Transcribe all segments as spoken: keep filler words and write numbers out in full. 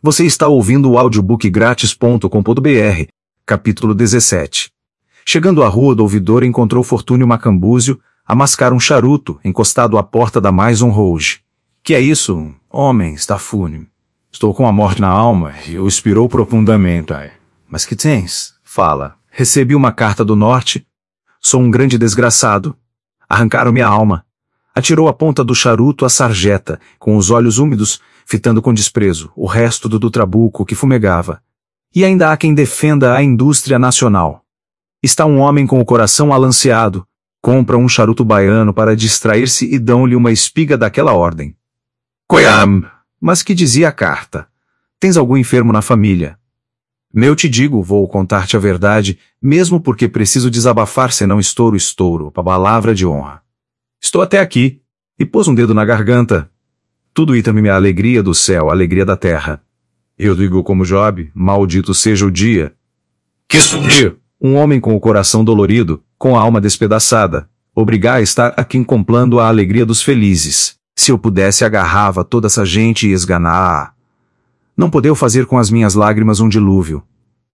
Você está ouvindo o audiobook grátis ponto com ponto br, capítulo dezessete. Chegando à rua do ouvidor, encontrou Fortúnio Macambúzio a mascar um charuto, encostado à porta da Maison Rouge. Que é isso, homem, estafúnio? Estou com a morte na alma e o expirou profundamente. Ai. Mas que tens? Fala. Recebi uma carta do norte. Sou um grande desgraçado. Arrancaram minha alma. Atirou a ponta do charuto à sarjeta, com os olhos úmidos, fitando com desprezo o resto do, do trabuco que fumegava. E ainda há quem defenda a indústria nacional. Está um homem com o coração alanceado, compra um charuto baiano para distrair-se e dão-lhe uma espiga daquela ordem. Coiam! Mas que dizia a carta? Tens algum enfermo na família? Meu te digo, vou contar-te a verdade, mesmo porque preciso desabafar senão estouro estouro, pa palavra de honra. Estou até aqui, e pôs um dedo na garganta. Tudo ita-me a alegria do céu, a alegria da terra. Eu digo como Job, maldito seja o dia. Que dia? Um homem com o coração dolorido, com a alma despedaçada, obrigar a estar aqui contemplando a alegria dos felizes. Se eu pudesse, agarrava toda essa gente e esganá-a. Não podeu fazer com as minhas lágrimas um dilúvio.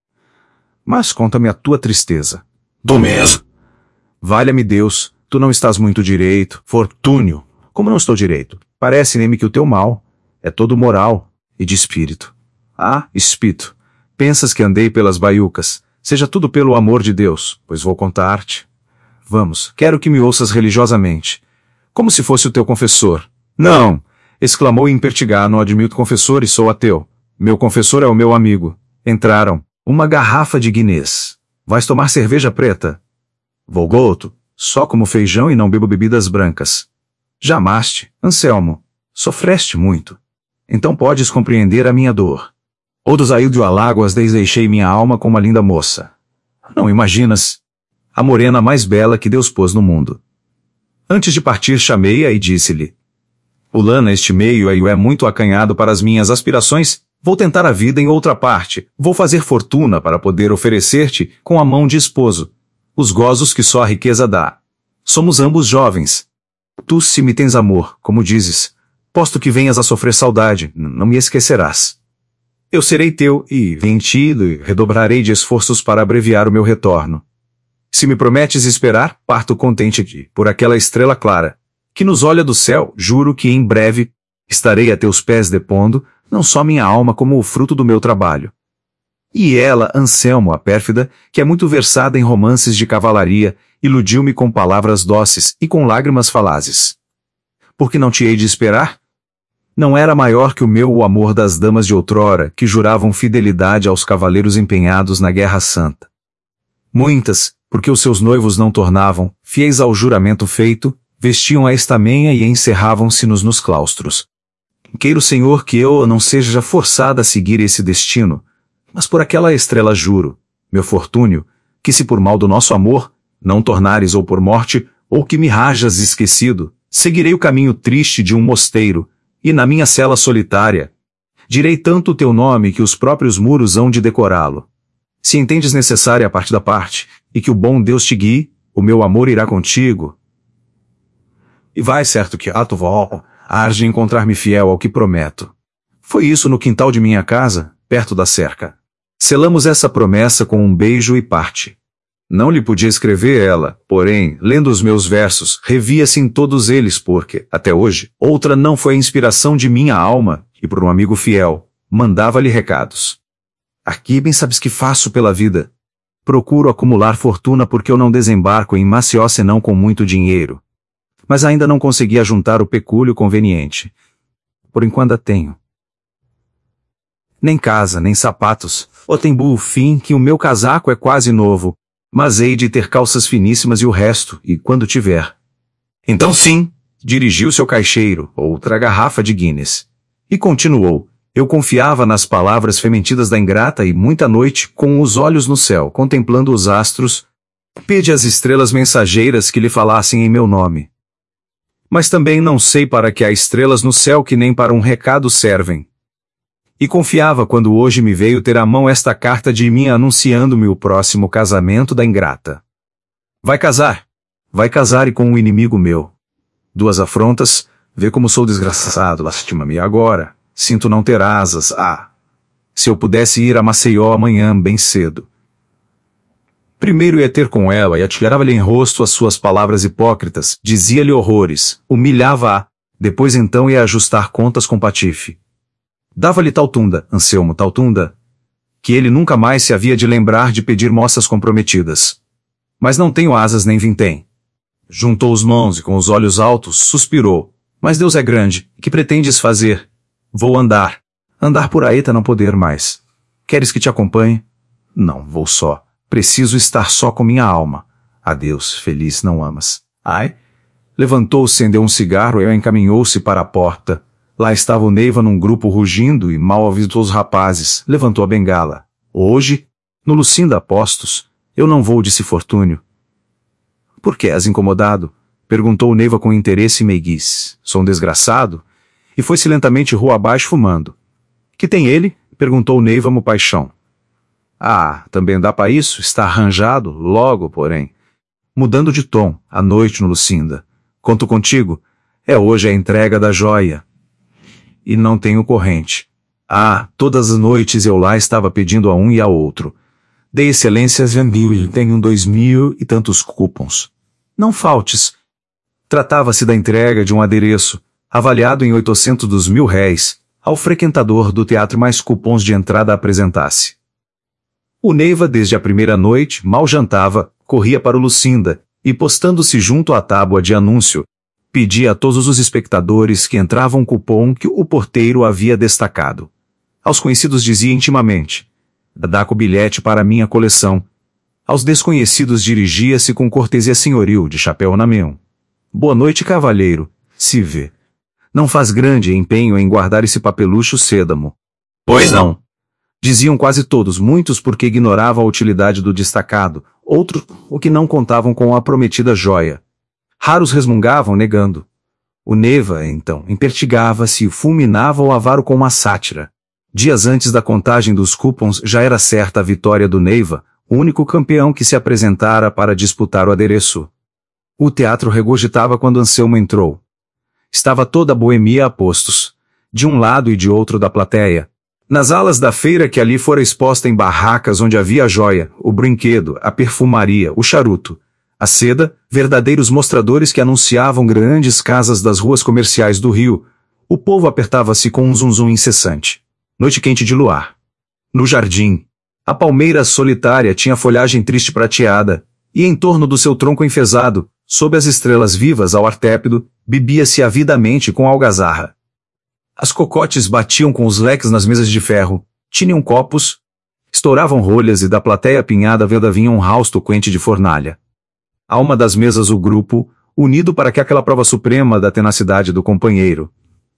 Mas conta-me a tua tristeza. Do mesmo. Valha-me Deus, tu não estás muito direito, Fortúnio. Como não estou direito? Parece-me que o teu mal é todo moral e de espírito. Ah, espírito, pensas que andei pelas baiucas, seja tudo pelo amor de Deus, pois vou contar-te. Vamos, quero que me ouças religiosamente, como se fosse o teu confessor. Não, exclamou impertigado, não admito confessor e sou ateu. Meu confessor é o meu amigo. Entraram, uma garrafa de Guinness. Vais tomar cerveja preta? Vou goto, só como feijão e não bebo bebidas brancas. Já amaste, Anselmo, sofreste muito. Então podes compreender a minha dor. Ou dos aíldio aláguas deixei minha alma com uma linda moça. Não imaginas? A morena mais bela que Deus pôs no mundo. Antes de partir chamei-a e disse-lhe: Ulana, este meio aí é muito acanhado para as minhas aspirações, vou tentar a vida em outra parte, vou fazer fortuna para poder oferecer-te, com a mão de esposo, os gozos que só a riqueza dá. Somos ambos jovens. Tu se me tens amor, como dizes, posto que venhas a sofrer saudade, não me esquecerás. Eu serei teu e, em ti, redobrarei de esforços para abreviar o meu retorno. Se me prometes esperar, parto contente de, por aquela estrela clara, que nos olha do céu, juro que em breve estarei a teus pés depondo, não só minha alma como o fruto do meu trabalho. E ela, Anselmo, a pérfida, que é muito versada em romances de cavalaria, iludiu-me com palavras doces e com lágrimas falazes. Por que não te hei de esperar? Não era maior que o meu o amor das damas de outrora, que juravam fidelidade aos cavaleiros empenhados na Guerra Santa. Muitas, porque os seus noivos não tornavam, fiéis ao juramento feito, vestiam a estamenha e encerravam-se-nos nos claustros. Queira o Senhor que eu não seja forçada a seguir esse destino, mas por aquela estrela juro, meu Fortúnio, que se por mal do nosso amor, não tornares ou por morte, ou que me rajas esquecido, seguirei o caminho triste de um mosteiro, e na minha cela solitária, direi tanto o teu nome que os próprios muros hão de decorá-lo. Se entendes necessária a parte da parte, e que o bom Deus te guie, o meu amor irá contigo. E vai certo que ato vol, hás de encontrar-me fiel ao que prometo. Foi isso no quintal de minha casa, perto da cerca. Selamos essa promessa com um beijo e parte. Não lhe podia escrever ela, porém, lendo os meus versos, revia-se em todos eles porque, até hoje, outra não foi a inspiração de minha alma, e por um amigo fiel, mandava-lhe recados. Aqui bem sabes que faço pela vida. Procuro acumular fortuna porque eu não desembarco em Maceió senão com muito dinheiro. Mas ainda não consegui ajuntar o pecúlio conveniente. Por enquanto a tenho. Nem casa, nem sapatos, ou tem burro fim que o meu casaco é quase novo, mas hei de ter calças finíssimas e o resto, e quando tiver. Então sim, dirigiu seu caixeiro, outra garrafa de Guinness. E continuou, eu confiava nas palavras fementidas da ingrata e muita noite, com os olhos no céu, contemplando os astros, pede às estrelas mensageiras que lhe falassem em meu nome. Mas também não sei para que há estrelas no céu que nem para um recado servem. E confiava quando hoje me veio ter à mão esta carta de mim anunciando-me o próximo casamento da ingrata. Vai casar. Vai casar e com um inimigo meu. Duas afrontas, vê como sou desgraçado, lastima-me agora. Sinto não ter asas, ah. Se eu pudesse ir a Maceió amanhã bem cedo. Primeiro ia ter com ela e atirava-lhe em rosto as suas palavras hipócritas, dizia-lhe horrores, humilhava-a, depois então ia ajustar contas com Patife. Dava-lhe tal tunda, Anselmo, tal tunda, que ele nunca mais se havia de lembrar de pedir moças comprometidas. Mas não tenho asas nem vintém. Juntou as mãos e com os olhos altos suspirou. Mas Deus é grande, que pretendes fazer? Vou andar. Andar por aí tá não poder mais. Queres que te acompanhe? Não, vou só. Preciso estar só com minha alma. Adeus, feliz não amas. Ai? Levantou-se, acendeu um cigarro e encaminhou-se para a porta. Lá estava o Neiva num grupo rugindo e mal avistou os rapazes. Levantou a bengala. Hoje, no Lucinda Apostos, eu não vou, disse Fortúnio. Por que és incomodado? Perguntou o Neiva com interesse e meiguice. Sou um desgraçado? E foi-se lentamente rua abaixo fumando. Que tem ele? Perguntou o Neiva mo paixão. Ah, também dá para isso? Está arranjado? Logo, porém. Mudando de tom, à noite no Lucinda. Conto contigo. É hoje a entrega da joia. E não tenho corrente. Ah, todas as noites eu lá estava pedindo a um e a outro. Dei excelências a mil e tenho dois mil e tantos cupons. Não faltes. Tratava-se da entrega de um adereço, avaliado em oitocentos dos mil réis, ao frequentador do teatro mais cupons de entrada apresentasse. O Neiva, desde a primeira noite, mal jantava, corria para o Lucinda, e postando-se junto à tábua de anúncio, pedia a todos os espectadores que entravam um cupom que o porteiro havia destacado. Aos conhecidos dizia intimamente, dá com o bilhete para minha coleção. Aos desconhecidos dirigia-se com cortesia senhoril, de chapéu na mão. Boa noite, cavalheiro, se vê. Não faz grande empenho em guardar esse papelucho sêdamo. Pois não. Diziam quase todos, muitos porque ignoravam a utilidade do destacado, outros o que não contavam com a prometida joia. Raros resmungavam, negando. O Neiva, então, impertigava-se e fulminava o avaro com uma sátira. Dias antes da contagem dos cupons já era certa a vitória do Neiva, o único campeão que se apresentara para disputar o adereço. O teatro regurgitava quando Anselmo entrou. Estava toda a boemia a postos, de um lado e de outro da plateia. Nas alas da feira que ali fora exposta em barracas onde havia a joia, o brinquedo, a perfumaria, o charuto, a seda, verdadeiros mostradores que anunciavam grandes casas das ruas comerciais do Rio, o povo apertava-se com um zunzum incessante. Noite quente de luar. No jardim, a palmeira solitária tinha folhagem triste prateada, e em torno do seu tronco enfesado, sob as estrelas vivas ao ar tépido, bebia-se avidamente com algazarra. As cocotes batiam com os leques nas mesas de ferro, tinham copos, estouravam rolhas e da plateia apinhada vinha um rausto quente de fornalha. A uma das mesas o grupo, unido para que aquela prova suprema da tenacidade do companheiro.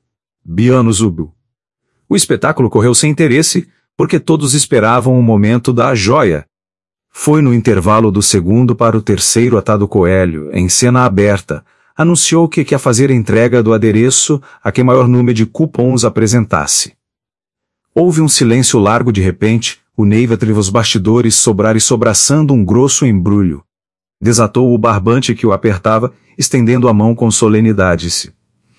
Biano Zúbio. O espetáculo correu sem interesse, porque todos esperavam o momento da joia. Foi no intervalo do segundo para o terceiro atado Coelho, em cena aberta, anunciou que quer fazer entrega do adereço a quem maior número de cupons apresentasse. Houve um silêncio largo de repente, o Neiva teve os bastidores sobrar e sobraçando um grosso embrulho. Desatou o barbante que o apertava, estendendo a mão com solenidade.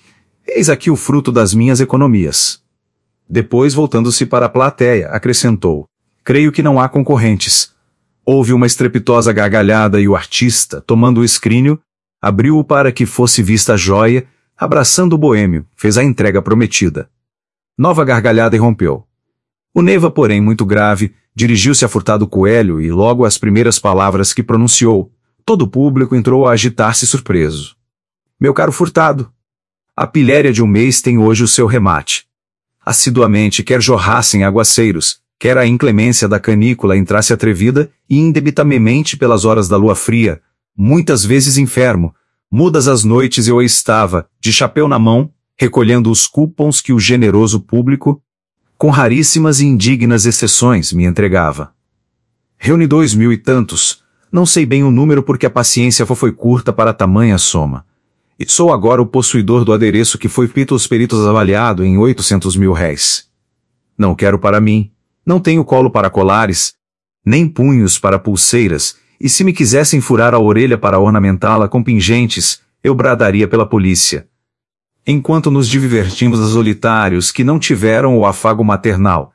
Eis aqui o fruto das minhas economias. Depois, voltando-se para a plateia, acrescentou, creio que não há concorrentes. Houve uma estrepitosa gargalhada e o artista, tomando o escrínio, abriu-o para que fosse vista a joia, abraçando o boêmio, fez a entrega prometida. Nova gargalhada irrompeu. O Neiva, porém, muito grave, dirigiu-se a Furtado Coelho e logo as primeiras palavras que pronunciou, todo o público entrou a agitar-se surpreso. Meu caro Furtado, a pilhéria de um mês tem hoje o seu remate. Assiduamente quer jorrassem aguaceiros, quer a inclemência da canícula entrasse atrevida e indebitamente pelas horas da lua fria, muitas vezes enfermo, mudas as noites eu estava, de chapéu na mão, recolhendo os cupons que o generoso público, com raríssimas e indignas exceções, me entregava. Reuni dois mil e tantos, não sei bem o número porque a paciência foi curta para tamanha soma. E sou agora o possuidor do adereço que foi pelos peritos avaliado em oitocentos mil réis. Não quero para mim, não tenho colo para colares, nem punhos para pulseiras, e se me quisessem furar a orelha para ornamentá-la com pingentes, eu bradaria pela polícia. Enquanto nos divertimos a solitários que não tiveram o afago maternal,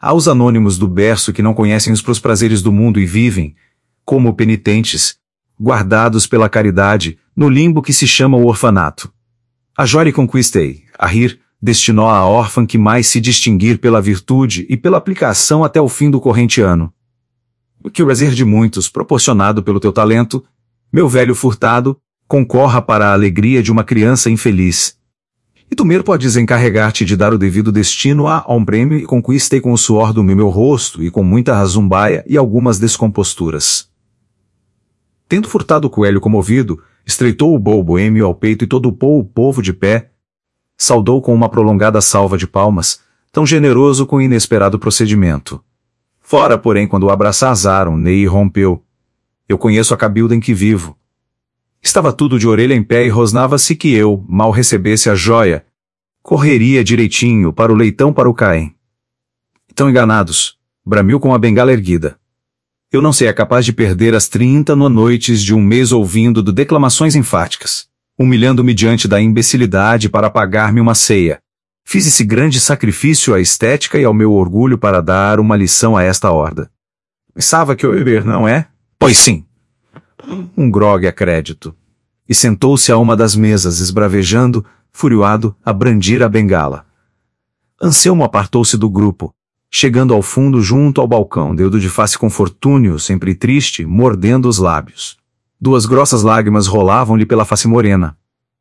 Há os anônimos do berço que não conhecem os pros prazeres do mundo e vivem, como penitentes, guardados pela caridade, no limbo que se chama o orfanato. A Jory conquistei, a rir, destinou a órfã que mais se distinguir pela virtude e pela aplicação até o fim do corrente ano. Que o prazer de muitos, proporcionado pelo teu talento, meu velho furtado, concorra para a alegria de uma criança infeliz. E tu mesmo podes encarregar-te de dar o devido destino a um prêmio e conquistei com o suor do meu rosto e com muita razumbaia e algumas descomposturas. Tendo furtado o coelho comovido, estreitou o bom boêmio ao peito e todo o povo de pé, saudou com uma prolongada salva de palmas, tão generoso com o inesperado procedimento. Fora, porém, quando o abraçaram, Ney rompeu. Eu conheço a cabilda em que vivo. Estava tudo de orelha em pé e rosnava-se que eu, mal recebesse a joia, correria direitinho para o leitão para o Caém. Tão enganados, bramiu com a bengala erguida. Eu não sei é capaz de perder as trinta noites de um mês ouvindo de declamações enfáticas, humilhando-me diante da imbecilidade para pagar-me uma ceia. Fiz esse grande sacrifício à estética e ao meu orgulho para dar uma lição a esta horda. Pensava que eu ia beber, não é? Pois sim. Um grogue a crédito. E sentou-se a uma das mesas, esbravejando, furioado, a brandir a bengala. Anselmo apartou-se do grupo, chegando ao fundo junto ao balcão, deudo de face com Fortúnio, sempre triste, mordendo os lábios. Duas grossas lágrimas rolavam-lhe pela face morena.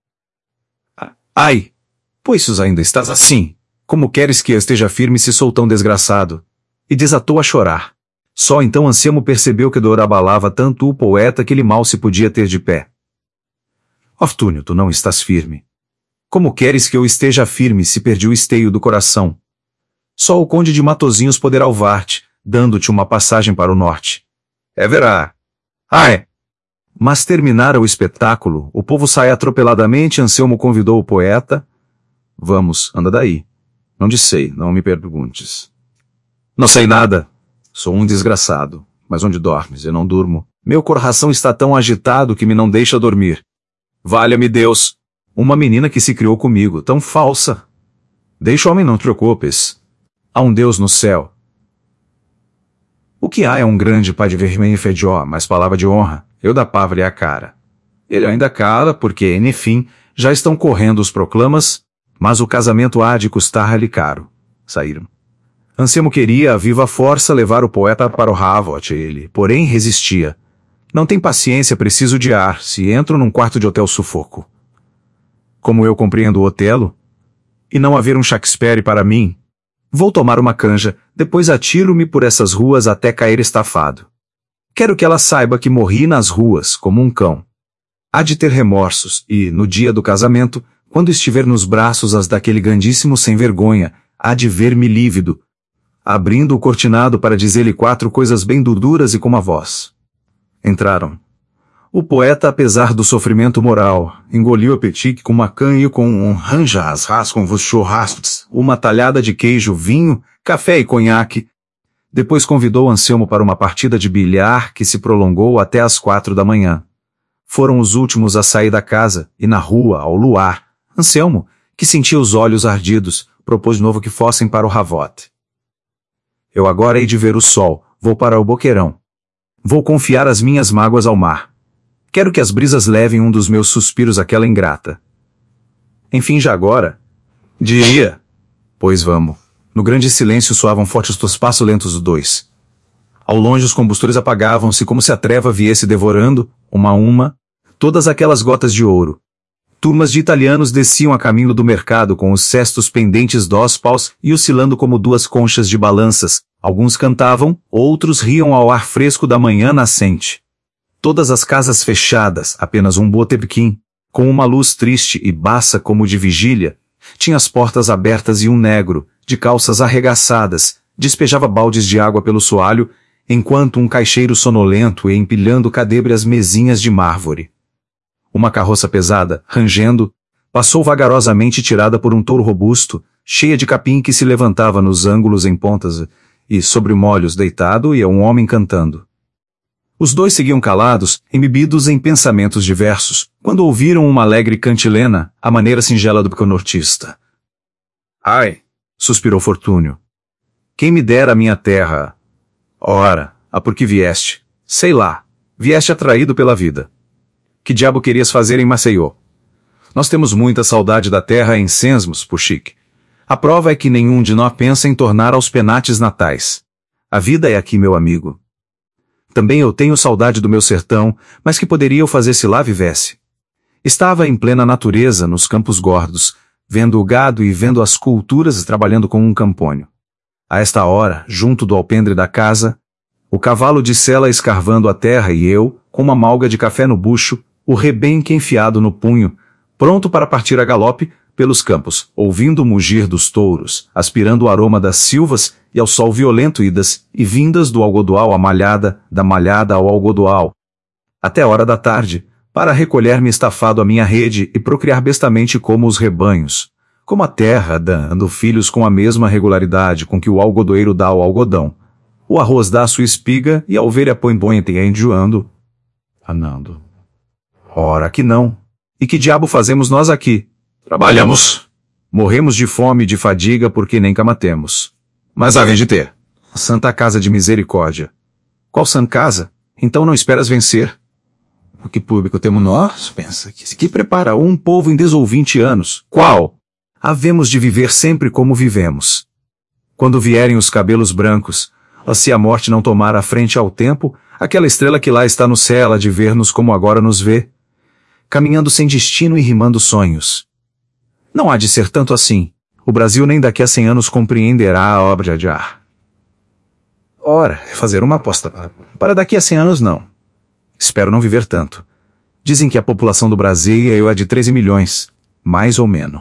Ai! Pois ainda estás assim, como queres que eu esteja firme se sou tão desgraçado? E desatou a chorar. Só então Anselmo percebeu que dor abalava tanto o poeta que ele mal se podia ter de pé. Fortúnio, tu não estás firme. Como queres que eu esteja firme se perdi o esteio do coração? Só o conde de Matozinhos poderá levar-te, dando-te uma passagem para o norte. É verá. Ai! Mas terminara o espetáculo, o povo sai atropeladamente, Anselmo convidou o poeta. Vamos, anda daí. Não te sei, não me perguntes. Não sei nada. Sou um desgraçado. Mas onde dormes? Eu não durmo. Meu coração está tão agitado que me não deixa dormir. Valha-me Deus! Uma menina que se criou comigo, tão falsa. Deixa o homem, não te preocupes. Há um Deus no céu. O que há é um grande pai de vermelho e fedió, mas palavra de honra, eu da pava-lhe a cara. Ele ainda cala, porque, enfim, já estão correndo os proclamas, mas o casamento há de custar-lhe caro. Saíram. Anselmo queria a viva força levar o poeta para o Havot, ele, porém, resistia. Não tem paciência, preciso de ar, se entro num quarto de hotel sufoco. Como eu compreendo o Otelo, e não haver um Shakespeare para mim, vou tomar uma canja, depois atiro-me por essas ruas até cair estafado. Quero que ela saiba que morri nas ruas, como um cão. Há de ter remorsos, e, no dia do casamento, quando estiver nos braços as daquele grandíssimo sem vergonha, há de ver-me lívido, abrindo o cortinado para dizer-lhe quatro coisas bem duras e com uma voz. Entraram. O poeta, apesar do sofrimento moral, engoliu a petique com uma canha e com um ranjas ras com vos churrascos, uma talhada de queijo, vinho, café e conhaque. Depois convidou Anselmo para uma partida de bilhar que se prolongou até às quatro da manhã. Foram os últimos a sair da casa, e na rua, ao luar, Anselmo, que sentia os olhos ardidos, propôs de novo que fossem para o Havot. Eu agora hei de ver o sol, vou para o boqueirão. Vou confiar as minhas mágoas ao mar. Quero que as brisas levem um dos meus suspiros àquela ingrata. Enfim, já agora, diria, pois vamos. No grande silêncio soavam fortes os passos lentos dos dois. Ao longe os combustores apagavam-se como se a treva viesse devorando, uma a uma, todas aquelas gotas de ouro. Turmas de italianos desciam a caminho do mercado com os cestos pendentes dos paus e oscilando como duas conchas de balanças. Alguns cantavam, outros riam ao ar fresco da manhã nascente. Todas as casas fechadas, apenas um botequim, com uma luz triste e baça como de vigília, tinha as portas abertas e um negro, de calças arregaçadas, despejava baldes de água pelo soalho, enquanto um caixeiro sonolento ia empilhando cadebre as mesinhas de mármore. Uma carroça pesada, rangendo, passou vagarosamente tirada por um touro robusto, cheia de capim que se levantava nos ângulos em pontas, e sobre molhos deitado ia um homem cantando. Os dois seguiam calados, embebidos em pensamentos diversos, quando ouviram uma alegre cantilena, à maneira singela do peconortista. Ai! Suspirou Fortúnio. Quem me dera a minha terra? Ora, a por que vieste? Sei lá, vieste atraído pela vida. Que diabo querias fazer em Maceió? Nós temos muita saudade da terra em Sesmos, Puxique. A prova é que nenhum de nós pensa em tornar aos penates natais. A vida é aqui, meu amigo. Também eu tenho saudade do meu sertão, mas que poderia eu fazer se lá vivesse? Estava em plena natureza, nos campos gordos, vendo o gado e vendo as culturas e trabalhando com um campônio. A esta hora, junto do alpendre da casa, o cavalo de sela escarvando a terra e eu, com uma malga de café no bucho, o rebenque enfiado no punho, pronto para partir a galope pelos campos, ouvindo o mugir dos touros, aspirando o aroma das silvas e ao sol violento idas e vindas do algodoal à malhada, da malhada ao algodoal, até a hora da tarde, para recolher-me estafado à minha rede e procriar bestamente como os rebanhos, como a terra dando filhos com a mesma regularidade com que o algodoeiro dá ao algodão, o arroz dá a sua espiga e a ovelha põe bonha enjoando. Anando. Ora que não. E que diabo fazemos nós aqui? Trabalhamos. Morremos de fome e de fadiga porque nem cama temos. Mas há de ter. Santa Casa de Misericórdia. Qual Santa Casa? Então não esperas vencer? O que público temos nós? Pensa que se que prepara um povo em dezouvinte anos. Qual? Havemos de viver sempre como vivemos. Quando vierem os cabelos brancos, se a morte não tomar a frente ao tempo, aquela estrela que lá está no céu há de ver-nos como agora nos vê, caminhando sem destino e rimando sonhos. Não há de ser tanto assim. O Brasil nem daqui a cem anos compreenderá a obra de ar. Ora, fazer uma aposta. Para daqui a cem anos, não. Espero não viver tanto. Dizem que a população do Brasil é a de treze milhões, mais ou menos.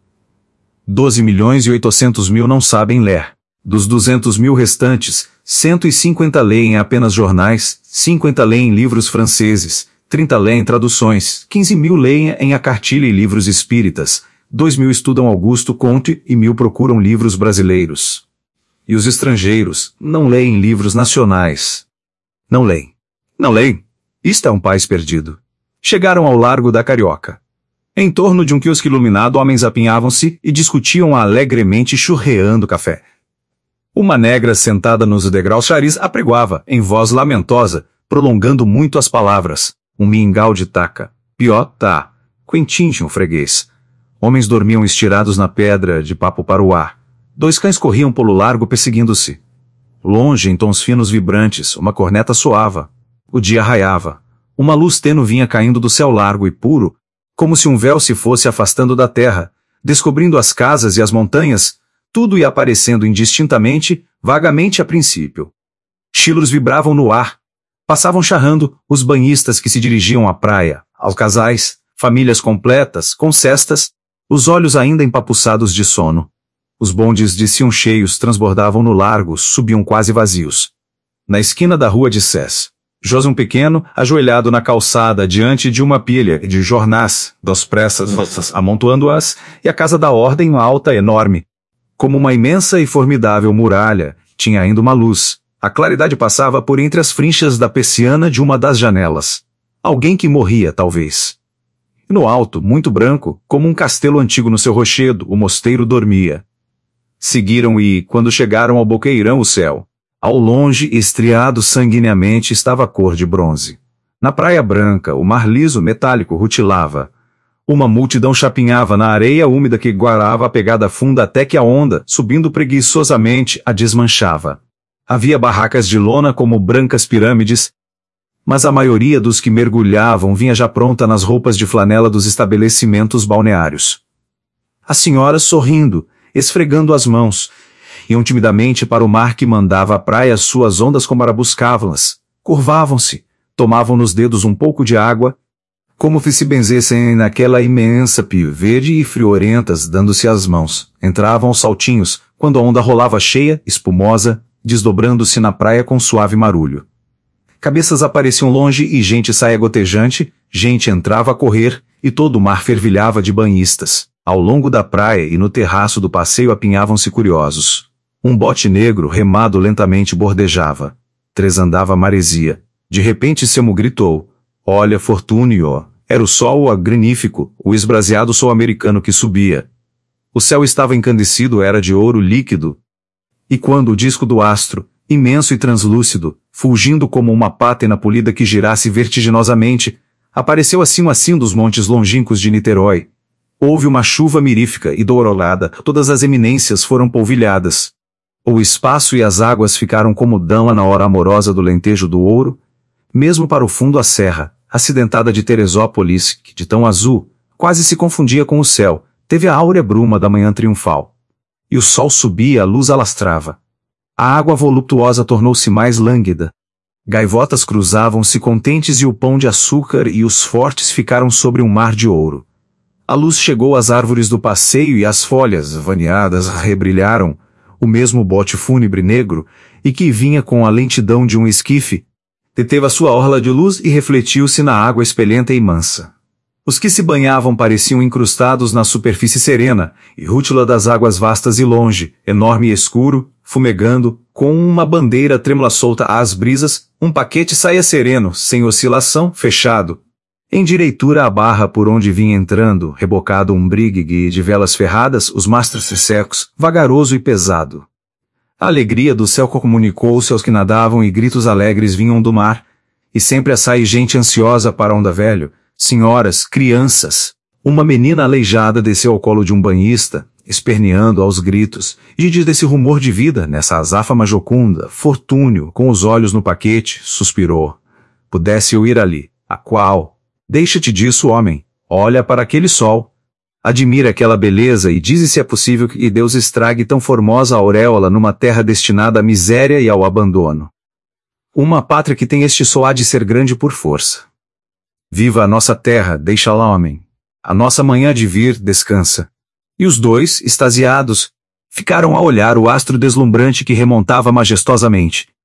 doze milhões e oitocentos mil não sabem ler. Dos duzentos mil restantes, cento e cinquenta leem apenas jornais, cinquenta leem livros franceses, trinta leem traduções, quinze mil leem em a cartilha e livros espíritas, dois mil estudam Augusto Comte e mil procuram livros brasileiros. E os estrangeiros não leem livros nacionais. Não leem. Não leem. Isto é um país perdido. Chegaram ao Largo da Carioca. Em torno de um quiosque iluminado, homens apinhavam-se e discutiam alegremente churreando café. Uma negra sentada nos degraus charis apregoava, em voz lamentosa, prolongando muito as palavras, um mingau de taca. Pior, tá. Quentin tinha um freguês. Homens dormiam estirados na pedra, de papo para o ar. Dois cães corriam pelo largo perseguindo-se. Longe, em tons finos vibrantes, uma corneta soava. O dia raiava. Uma luz tênue vinha caindo do céu largo e puro, como se um véu se fosse afastando da terra, descobrindo as casas e as montanhas, tudo ia aparecendo indistintamente, vagamente a princípio. Chilos vibravam no ar. Passavam charrando os banhistas que se dirigiam à praia, aos casais, famílias completas, com cestas, os olhos ainda empapuçados de sono. Os bondes desciam cheios, transbordavam no largo, subiam quase vazios. Na esquina da rua de Sés, José um pequeno, ajoelhado na calçada diante de uma pilha de jornais, das pressas, amontoando-as, e a casa da ordem alta enorme. Como uma imensa e formidável muralha, tinha ainda uma luz. A claridade passava por entre as frinchas da persiana de uma das janelas. Alguém que morria, talvez. E no alto, muito branco, como um castelo antigo no seu rochedo, o mosteiro dormia. Seguiram e, quando chegaram ao boqueirão o céu, ao longe, estriado sanguineamente, estava a cor de bronze. Na praia branca, o mar liso metálico rutilava. Uma multidão chapinhava na areia úmida que guarava a pegada funda até que a onda, subindo preguiçosamente, a desmanchava. Havia barracas de lona como brancas pirâmides, mas a maioria dos que mergulhavam vinha já pronta nas roupas de flanela dos estabelecimentos balneários. As senhoras sorrindo, esfregando as mãos, iam timidamente para o mar que mandava à praia suas ondas como buscavam-las, curvavam-se, tomavam nos dedos um pouco de água, como se benzessem naquela imensa pia verde e friorentas, dando-se as mãos, entravam aos saltinhos, quando a onda rolava cheia, espumosa, desdobrando-se na praia com suave marulho. Cabeças apareciam longe e gente saía gotejante, gente entrava a correr, e todo o mar fervilhava de banhistas. Ao longo da praia e no terraço do passeio apinhavam-se curiosos. Um bote negro remado lentamente bordejava. Três andava a maresia. De repente Selmo gritou: "Olha, Fortúnio!" Era o sol agrinífico, o esbraseado sol americano que subia. O céu estava encandecido, era de ouro líquido. E quando o disco do astro, imenso e translúcido, fulgindo como uma pátena polida que girasse vertiginosamente, apareceu assim assim dos montes longínquos de Niterói, houve uma chuva mirífica e dourolada, todas as eminências foram polvilhadas. O espaço e as águas ficaram como dama na hora amorosa do lentejo do ouro, mesmo para o fundo a serra, acidentada de Teresópolis, que de tão azul, quase se confundia com o céu, teve a áurea bruma da manhã triunfal. E o sol subia, a luz alastrava. A água voluptuosa tornou-se mais lânguida. Gaivotas cruzavam-se contentes e o pão de açúcar e os fortes ficaram sobre um mar de ouro. A luz chegou às árvores do passeio e as folhas, vaneadas, rebrilharam, o mesmo bote fúnebre negro, e que vinha com a lentidão de um esquife, deteve a sua orla de luz e refletiu-se na água espelhenta e mansa. Os que se banhavam pareciam incrustados na superfície serena, e rútila das águas vastas e longe, enorme e escuro, fumegando, com uma bandeira trêmula solta às brisas, um paquete saia sereno, sem oscilação, fechado. Em direitura à barra por onde vinha entrando, rebocado um brigue de velas ferradas, os mastros secos, vagaroso e pesado. A alegria do céu comunicou-se aos que nadavam e gritos alegres vinham do mar, e sempre a sai gente ansiosa para a onda velho, senhoras, crianças. Uma menina aleijada desceu ao colo de um banhista, esperneando aos gritos, e diz desse rumor de vida, nessa azáfama jocunda, Fortúnio, com os olhos no paquete, suspirou. Pudesse eu ir ali, a qual? Deixa-te disso, homem, olha para aquele sol. Admira aquela beleza e dize se é possível que Deus estrague tão formosa auréola numa terra destinada à miséria e ao abandono. Uma pátria que tem este sol há de ser grande por força. Viva a nossa terra, deixa-la, homem. A nossa manhã de vir, descansa. E os dois, extasiados, ficaram a olhar o astro deslumbrante que remontava majestosamente,